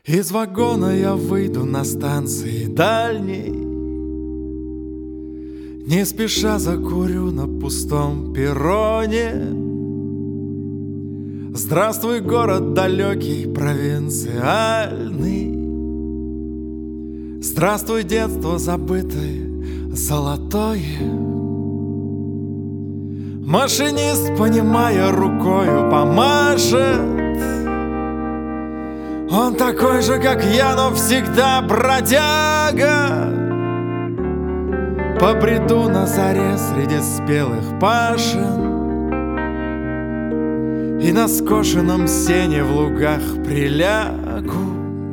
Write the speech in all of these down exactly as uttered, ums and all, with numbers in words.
Из вагона я выйду на станции дальней, не спеша закурю на пустом перроне. Здравствуй, город далекий, провинциальный. Здравствуй, детство забытое, золотое. Машинист, понимая, рукою помашет. Он такой же, как я, но всегда бродяга. Побреду на заре среди спелых пашен и на скошенном сене в лугах прилягу.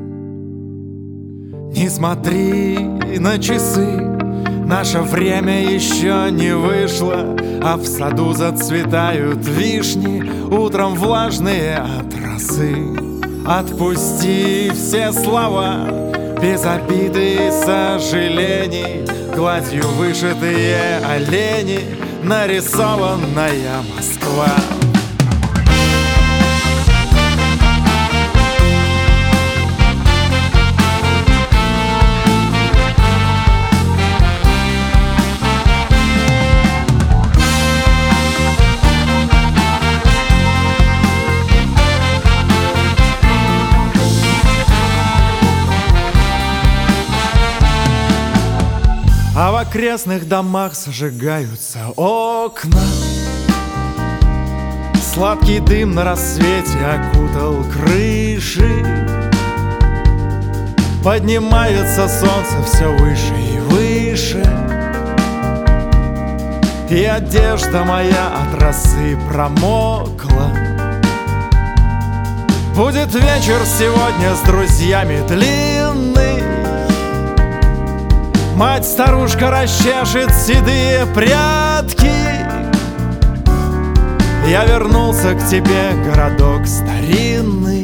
Не смотри на часы, наше время еще не вышло, а в саду зацветают вишни, утром влажные от росы. Отпусти все слова, без обиды и сожалений, гладью вышитые олени, нарисованная Москва. А в окрестных домах зажигаются окна. Сладкий дым на рассвете окутал крыши. Поднимается солнце все выше и выше, и одежда моя от росы промокла. Будет вечер сегодня с друзьями длинный. Мать-старушка расчешет седые прядки. Я вернулся к тебе, городок старинный.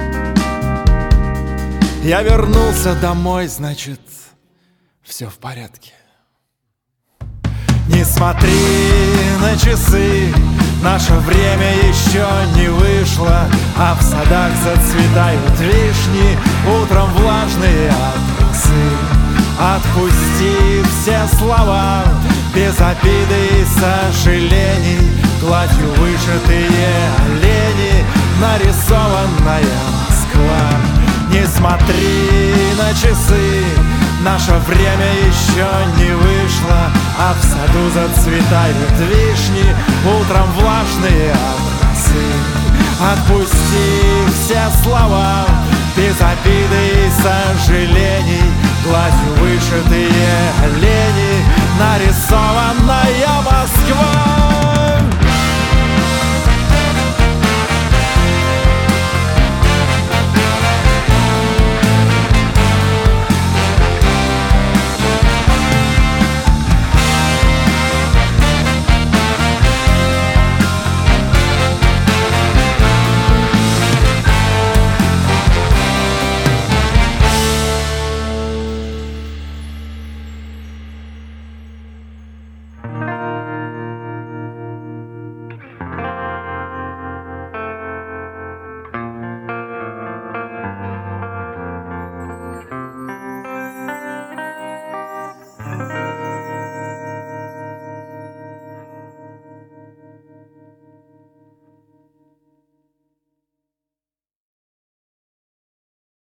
Я вернулся домой, значит, все в порядке. Не смотри на часы, наше время еще не вышло, а в садах зацветают вишни, утром влажные от росы. Отпусти все слова, без обиды и сожалений, гладью вышитые олени, нарисованная Москва. Не смотри на часы, наше время еще не вышло, а в саду зацветают вишни, утром влажные от росы. Отпусти все слова, без обиды и сожалений, гладью вышитые олени, нарисованная Москва.